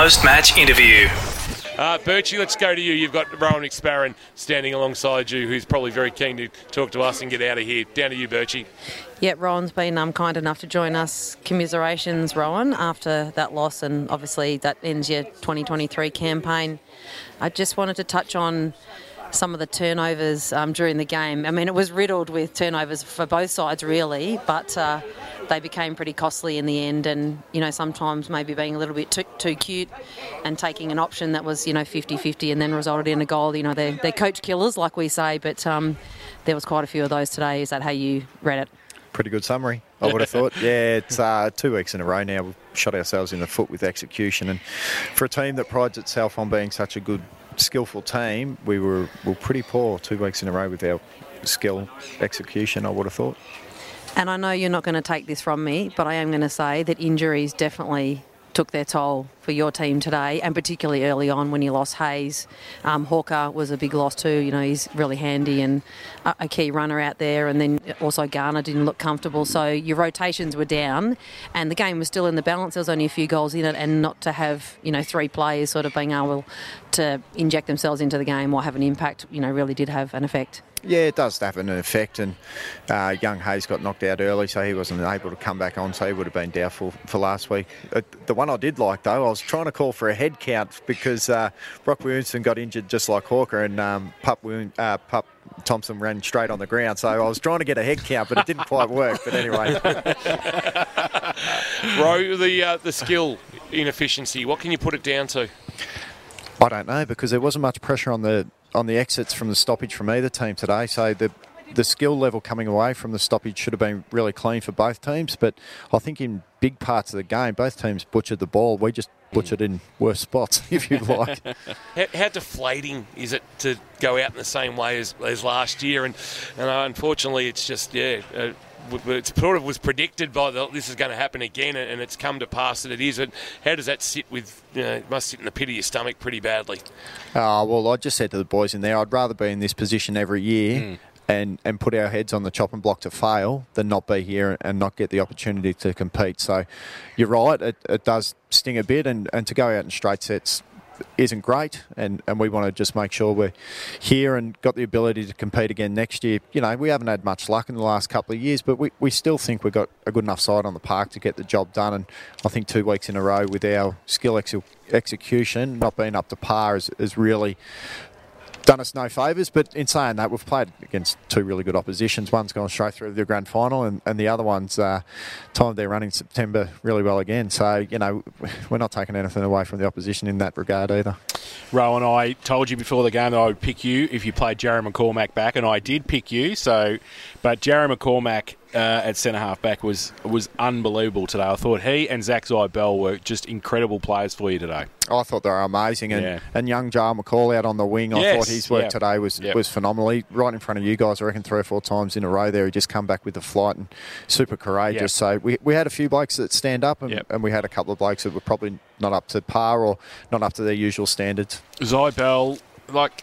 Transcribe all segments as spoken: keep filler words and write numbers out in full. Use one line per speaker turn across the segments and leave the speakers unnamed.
post-match interview.
Uh, Birchie, let's go to you. You've got Rowan McSparron standing alongside you, who's probably very keen to talk to us and get out of here. Down to you, Birchie.
Yeah, Rowan's been um, kind enough to join us. Commiserations, Rowan, after that loss, and obviously that ends your twenty twenty-three campaign. I just wanted to touch on some of the turnovers um, during the game. I mean, it was riddled with turnovers for both sides, really, but uh, they became pretty costly in the end, and, you know, sometimes maybe being a little bit too, too cute and taking an option that was, you know, fifty-fifty and then resulted in a goal. You know, they're, they're coach killers, like we say, but um, there was quite a few of those today. Is that how you read it?
Pretty good summary, I would have thought. Yeah, it's uh, two weeks in a row now. We've shot ourselves in the foot with execution, and for a team that prides itself on being such a good, skillful team, we were, were pretty poor two weeks in a row with our skill execution, I would have thought.
And I know you're not going to take this from me, but I am going to say that injuries definitely took their toll for your team today, and particularly early on when you lost Hayes. Um, Hawker was a big loss too. You know, he's really handy and a, a key runner out there, and then also Garner didn't look comfortable. So your rotations were down, and the game was still in the balance. There was only a few goals in it, and not to have, you know, three players sort of being able to inject themselves into the game or have an impact, you know, really did have an effect.
Yeah, it does have an effect, and uh, young Hayes got knocked out early, so he wasn't able to come back on, so he would have been doubtful for last week. Uh, the one I did like, though, I was trying to call for a head count because uh, Brock Williamson got injured just like Hawker, and um, Pup, uh, Pup Thompson ran straight on the ground, so I was trying to get a head count, but it didn't quite work. But anyway.
Ro, the, uh, the skill inefficiency, what can you put it down to?
I don't know, because there wasn't much pressure on the on the exits from the stoppage from either team today, so the the skill level coming away from the stoppage should have been really clean for both teams, but I think in big parts of the game both teams butchered the ball. We just butchered in worse spots, if you like.
how, how deflating is it to go out in the same way as, as last year? And, and uh, unfortunately it's just, yeah, uh, it sort of was predicted by the, this is going to happen again, and it's come to pass that it is. And how does that sit with, you know, it must sit in the pit of your stomach pretty badly?
Uh, well, I just said to the boys in there, I'd rather be in this position every year mm. and, and put our heads on the chopping block to fail than not be here and not get the opportunity to compete. So you're right, it, it does sting a bit, and, and to go out in straight sets isn't great, and, and we want to just make sure we're here and got the ability to compete again next year. You know, we haven't had much luck in the last couple of years, but we, we still think we've got a good enough side on the park to get the job done, and I think two weeks in a row with our skill ex- execution not being up to par is, is really done us no favours. But in saying that, we've played against two really good oppositions. One's gone straight through to the grand final, and, and the other one's uh, timed their run in September really well again. So, you know, we're not taking anything away from the opposition in that regard either.
Rowan, I told you before the game that I would pick you if you played Jarrod McCormack back, and I did pick you. So, but Jarrod McCormack uh, at centre half back was was unbelievable today. I thought he and Zach Zybell were just incredible players for you today.
I thought they were amazing, and,
yeah.
and young Jarrod McCall out on the wing, I
yes.
thought his work
yep.
today was
yep.
was phenomenal. He, right in front of you guys, I reckon three or four times in a row there, he just come back with the flight and super courageous. Yep. So we we had a few blokes that stand up, and, yep. and we had a couple of blokes that were probably not up to par or not up to their usual standards.
Zybell, like,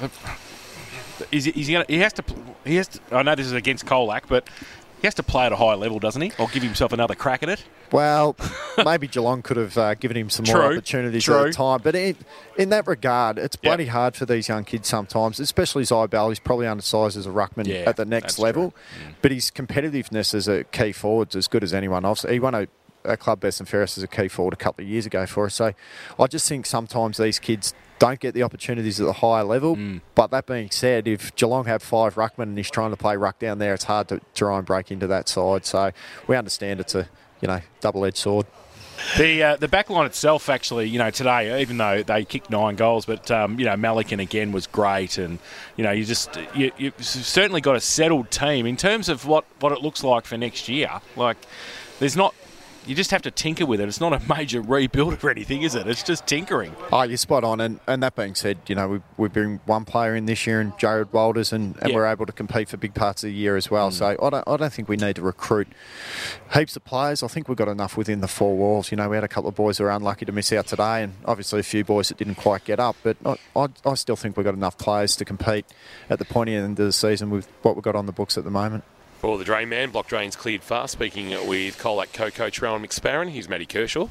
is he, is he, gonna, he has to, he has to, I know this is against Colac, but he has to play at a high level, doesn't he? Or give himself another crack at it?
Well, maybe Geelong could have uh, given him some
True.
more opportunities
True.
at the time. But in, in that regard, it's bloody
yep.
hard for these young kids sometimes, especially Zybell. He's probably undersized as a ruckman
yeah,
at the next level.
Mm.
But his competitiveness as a key forward is as good as anyone else. He won a, a club best and fairest as a key forward a couple of years ago for us. So I just think sometimes these kids don't get the opportunities at the higher level. Mm. But that being said, if Geelong have five ruckmen and he's trying to play ruck down there, it's hard to try and break into that side. So we understand it's a, you know, double-edged sword.
The uh, the back line itself, actually, you know, today, even though they kicked nine goals, but, um, you know, Malikan again was great. And, you know, you just, you, you've certainly got a settled team. In terms of what, what it looks like for next year, like, there's not, you just have to tinker with it. It's not a major rebuild or anything, is it? It's just tinkering.
Oh, you're spot on. And, and that being said, you know, we've, we've been one player in this year in Jared Walters, and, and
yeah.
we're able to compete for big parts of the year as well. Mm. So I don't, I don't think we need to recruit heaps of players. I think we've got enough within the four walls. You know, we had a couple of boys who were unlucky to miss out today, and obviously a few boys that didn't quite get up. But I, I, I still think we've got enough players to compete at the pointy end of the season with what we've got on the books at the moment.
For the Drain Man, block drains cleared fast. Speaking with Colac co-coach Rowan McSparron, here's Matty Kershaw.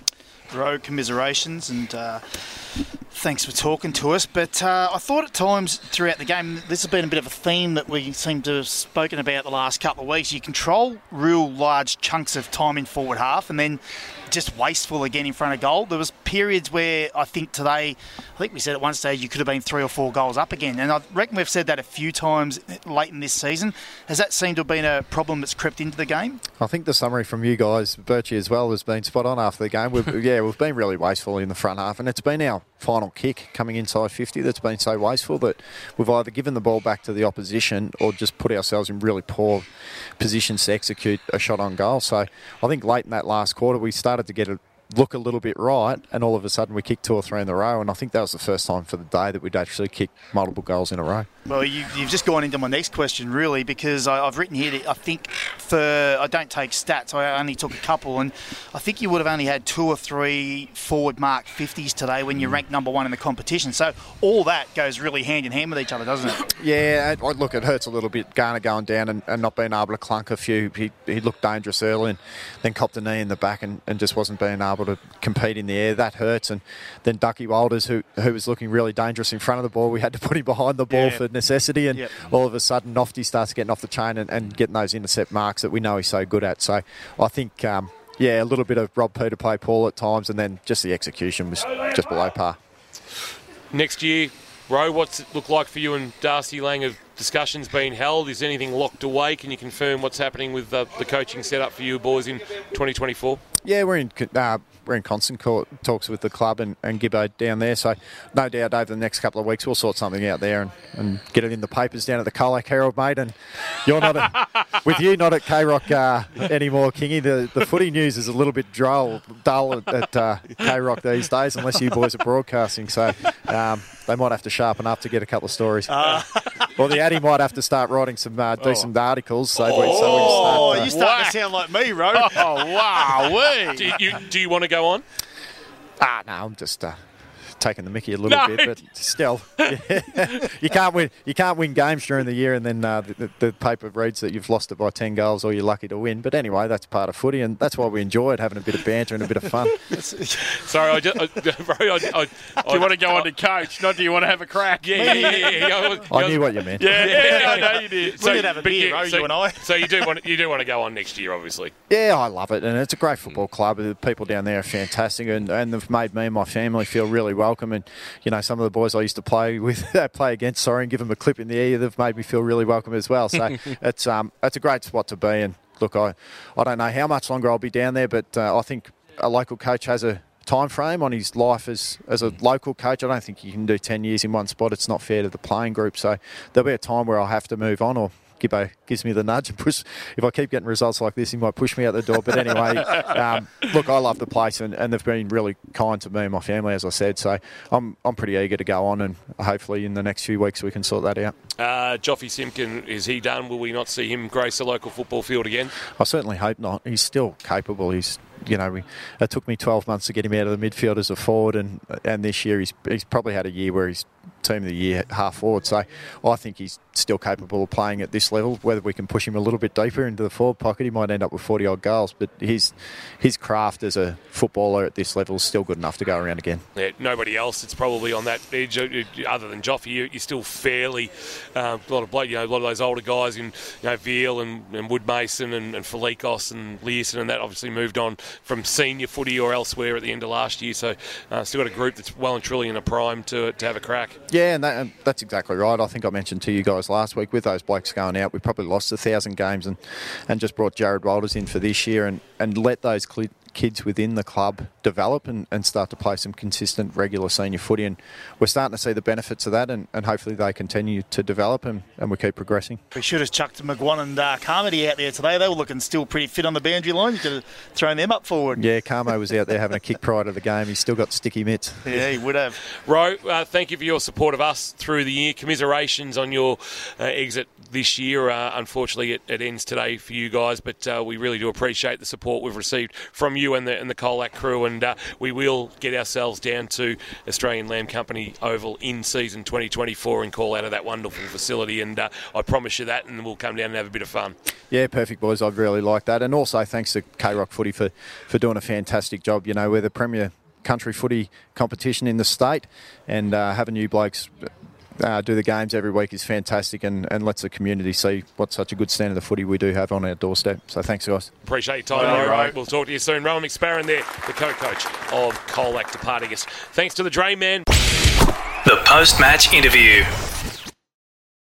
Ro, commiserations, and uh, thanks for talking to us. But uh, I thought at times throughout the game, this has been a bit of a theme that we seem to have spoken about the last couple of weeks. You control real large chunks of time in forward half and then just wasteful again in front of goal. There was periods where I think today, I think we said at one stage you could have been three or four goals up again. And I reckon we've said that a few times late in this season. Has that seemed to have been a problem that's crept into the game?
I think the summary from you guys, Birchie as well, has been spot on after the game. We've, yeah, we've been really wasteful in the front half, and it's been our final kick coming inside fifty that's been so wasteful that we've either given the ball back to the opposition or just put ourselves in really poor positions to execute a shot on goal. So I think late in that last quarter we started to get a look a little bit right, and all of a sudden we kicked two or three in a row, and I think that was the first time for the day that we'd actually kicked multiple goals in a row.
Well, you, you've just gone into my next question, really, because I, I've written here that I think for, I don't take stats, I only took a couple, and I think you would have only had two or three forward mark fifties today when you ranked number one in the competition. So all that goes really hand in hand with each other, doesn't it?
Yeah, it, look, it hurts a little bit, Garner going down and, and not being able to clunk a few. He, he looked dangerous early and then copped a knee in the back and, and just wasn't being able to compete in the air. That hurts. And then Ducky Walters, who who was looking really dangerous in front of the ball, we had to put him behind the ball yeah. for necessity, and yep. all of a sudden Nofty starts getting off the chain and, and getting those intercept marks that we know he's so good at. So I think, um, yeah, a little bit of Rob Peter play Paul at times, and then just the execution was just below par.
Next year, Ro, what's it look like for you and Darcy Lang? Have discussions been held? Is anything locked away? Can you confirm what's happening with uh, the coaching setup for you boys in twenty twenty-four?
Yeah, we're in uh, we're in constant talks with the club and, and Gibbo down there, so no doubt over the next couple of weeks we'll sort something out there and, and get it in the papers down at the Colac Herald, mate. And you're not at, with you not at K-Rock uh, anymore, Kingy. The the footy news is a little bit dull, dull at, at uh, K-Rock these days, unless you boys are broadcasting. So um, they might have to sharpen up to get a couple of stories. Uh. Or the Addy might have to start writing some uh, do oh. some articles. So,
oh,
we, so we start,
uh,
you're
starting wow. to sound like me, Ro.
Oh wow!
do you do you want to go on?
Ah, no, I'm just uh, taking the mickey a little
no.
bit, but still, yeah. you can't win. You can't win games during the year, and then uh, the, the paper reads that you've lost it by ten goals, or you're lucky to win. But anyway, that's part of footy, and that's why we enjoy it, having a bit of banter and a bit of fun.
Sorry, I just. I, I, I, I,
do you want to go on to coach? Not do you want to have a crack?
Yeah, yeah, yeah. yeah. I, was,
I knew what you meant.
Yeah, yeah, I know you did.
So, we did have a beer,
yeah,
Ro,
so,
you and I.
So you do want you do want to go on next year, obviously.
Yeah, I love it, and it's a great football club. The people down there are fantastic, and, and they've made me and my family feel really welcome. And you know, some of the boys I used to play with, play against, sorry, and give them a clip in the ear, they've made me feel really welcome as well. So it's um it's a great spot to be. And look, I I don't know how much longer I'll be down there, but uh, I think a local coach has a time frame on his life as as a local coach. I don't think you can do ten years in one spot. It's not fair to the playing group. So there'll be a time where I'll have to move on, or Gibbo gives me the nudge and push. If I keep getting results like this, he might push me out the door. But anyway, um, look, I love the place, and, and they've been really kind to me and my family, as I said. So I'm I'm pretty eager to go on, and hopefully in the next few weeks we can sort that out.
Uh, Joffy Simpkin, is he done? Will we not see him grace a local football field again?
I certainly hope not. He's still capable. He's You know, we, it took me twelve months to get him out of the midfield as a forward, and and this year he's he's probably had a year where he's team of the year half forward. So I think he's still capable of playing at this level. Whether we can push him a little bit deeper into the forward pocket, he might end up with forty odd goals. But his his craft as a footballer at this level is still good enough to go around again.
Yeah, nobody else. It's probably on that edge other than Joffy. You're still fairly uh, a lot of bloke, you know, a lot of those older guys in, you know, Veal and, and Woodmason and, and Felikos and Learson, and that obviously moved on from senior footy or elsewhere at the end of last year. So uh, still got a group that's well and truly in a prime to to have a crack.
Yeah, and, that, and that's exactly right. I think I mentioned to you guys last week, with those blokes going out, we probably lost a thousand games, and, and just brought Jared Walters in for this year, and, and let those cl- kids within the club develop and, and start to play some consistent regular senior footy, and we're starting to see the benefits of that, and, and hopefully they continue to develop, and, and we keep progressing.
We should have chucked McGuan and uh, Carmody out there today. They were looking still pretty fit on the boundary line. You could have thrown them up forward.
Yeah, Carmo was out there having a kick prior to the game. He's still got sticky mitts.
Yeah, he would have.
Ro, uh, thank you for your support of us through the year. Commiserations on your uh, exit this year. Uh, unfortunately, it, it ends today for you guys, but uh, we really do appreciate the support we've received from you and the and the Colac crew, and uh, we will get ourselves down to Australian Lamb Company Oval in season twenty twenty-four and call out of that wonderful facility, and uh, I promise you that, and we'll come down and have a bit of fun.
Yeah, perfect, boys. I'd really like that. And also thanks to K-Rock Footy for, for doing a fantastic job. You know, we're the premier country footy competition in the state, and uh, having you blokes uh, do the games every week is fantastic, and, and lets the community see what such a good standard of footy we do have on our doorstep. So thanks, guys.
Appreciate your time,
Well,
Ro.
right.
We'll talk to you soon. Rowan McSparron there, the co-coach of Colac departing us. Thanks to the Dre Man.
The post-match interview.